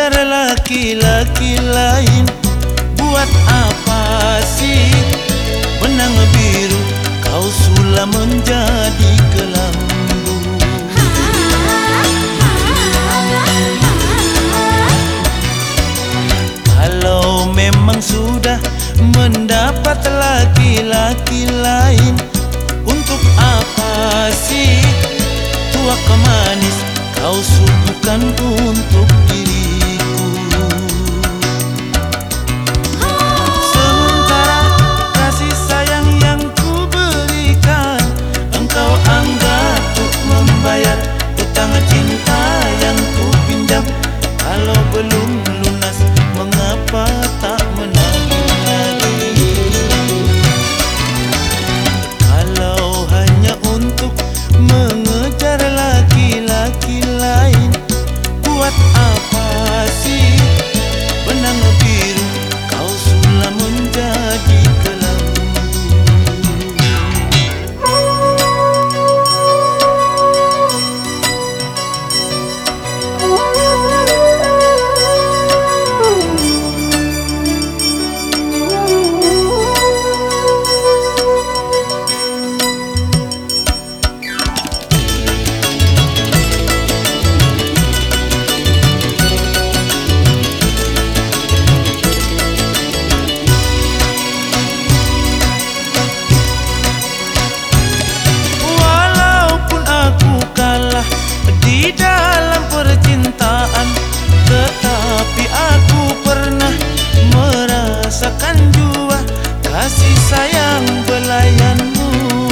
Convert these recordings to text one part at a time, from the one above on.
mengejar laki-laki lain. Buat apa sih benang biru kau sulam menjadi kelambu? Kalau memang sudah mendapat laki-laki lain, untuk apa sih tuak manis kau suguhkan untuk diriku? Sementara kasih sayang yang ku berikan, engkau anggap untuk membayar utang cinta yang ku pinjam. Kalau belum lunas, mengapa tak menagih lagi? Kalau hanya untuk mengejar laki-laki lain, buat apa sih benang biru kau sulam menjadi kelambu? Di dalam percintaan, tetapi aku pernah merasakan jua kasih sayang belayanmu.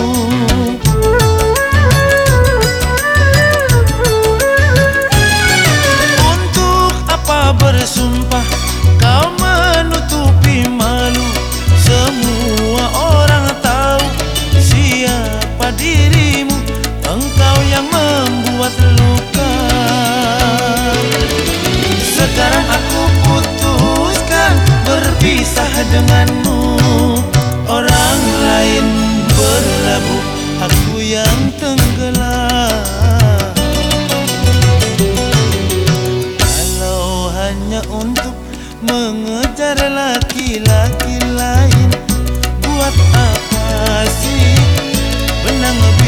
Untuk apa bersumpah kau menutupi malu? Semua orang tahu siapa dirimu. Engkau yang membuat luka. Sekarang aku putuskan berpisah denganmu. Orang lain berlabuh, aku yang tenggelam. Kalau hanya untuk mengejar laki-laki lain, buat apa sih benang